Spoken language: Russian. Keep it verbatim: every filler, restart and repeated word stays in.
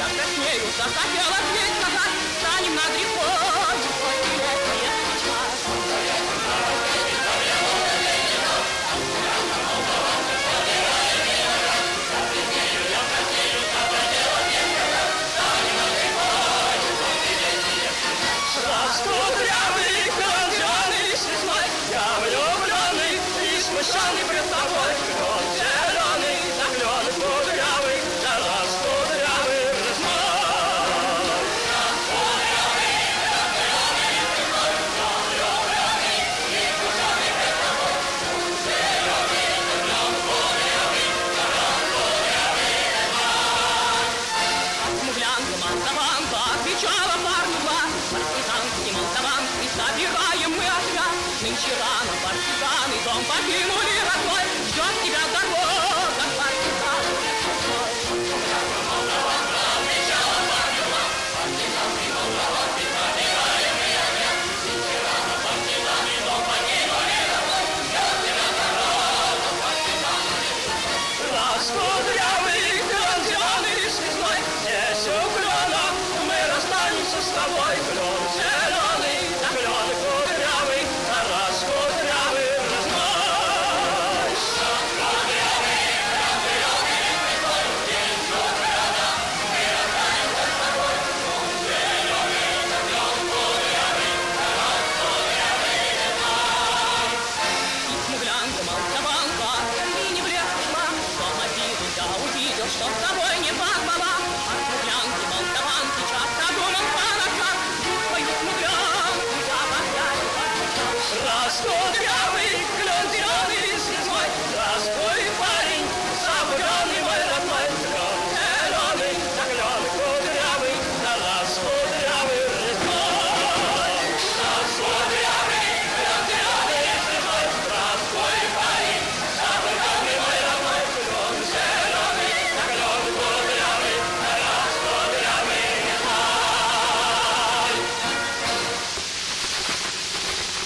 краснею, захотела ответь назад, станем над рекой, летняя свеча. Раскудрявый, кровожадный весной, я влюбленный и смущенный пред тобой. Клен зеленый, за клен кудрявый, за раскудрявый весной. Раскудрявый, кровожадный весной, я влюбленный и смущенный пред тобой. Клен зеленый, за клен кудрявый, за раскудрявый весной. Смуглянка, молдаванка, отвечала парню два. Партизанки, молдаванки, собираем мы отряд. Нынче рано партизаны дом покинули родной. Ждет тебя дорога, партизан. Молдаванка, отвечала парню два. Партизанки, молдаванки, собираем мы отряд. Нынче рано партизаны дом покинули родной. Ждет тебя дорога, партизан. Раскудрявый, клен зеленый с весной, здесь у клена мы расстанемся с тобой. Клен зеленый, за клен кудрявый, за раскудрявый весной. Раскудрявый, клен зеленый с весной, здесь у клена мы расстанемся с тобой. Клен зеленый, за клен кудрявый, за раскудрявый весной. И смуглянка, молдаванка, ты не в лес ушла, дом обиду я увидел, что с тобой не позвала. А смуглянки, молдаванки, часто думал по ночам, твою смуглянку я опять потерял. Раскудрявый,